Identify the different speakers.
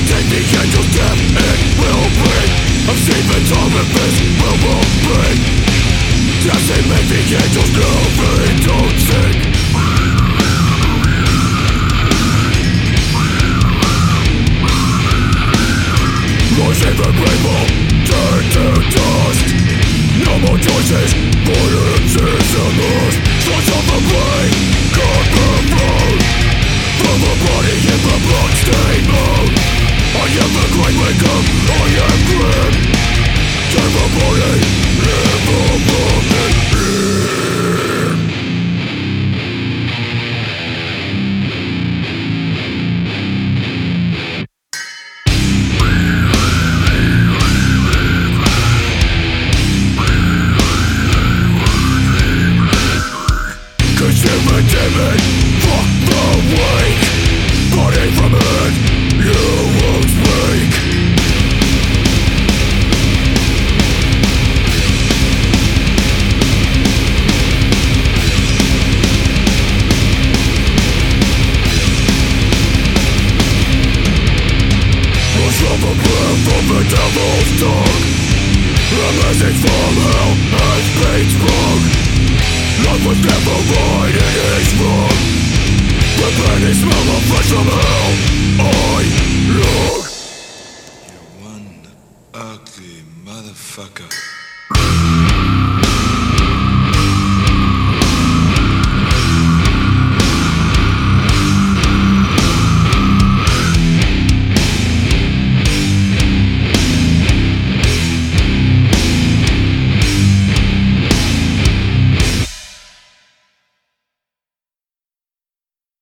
Speaker 1: take the angel's death, it will bring. I've seen the time and this will bring. Does it make the angels know they don't sing? Rising the rainbow, turn to dust. No more choices, violence is a must. Slice of the brain, cut the throat. From the body in the blood-stained mold. I am the great waker, I am grim. Turn the body, live the moment. Consume the demon, fuck the wake. Body from earth, you won't speak. Rush from the breath from the devil's tongue. A message from hell has been sprung. Life was never right, it is wrong. Prepare the smell of flesh from hell. I long.
Speaker 2: You're one ugly motherfucker.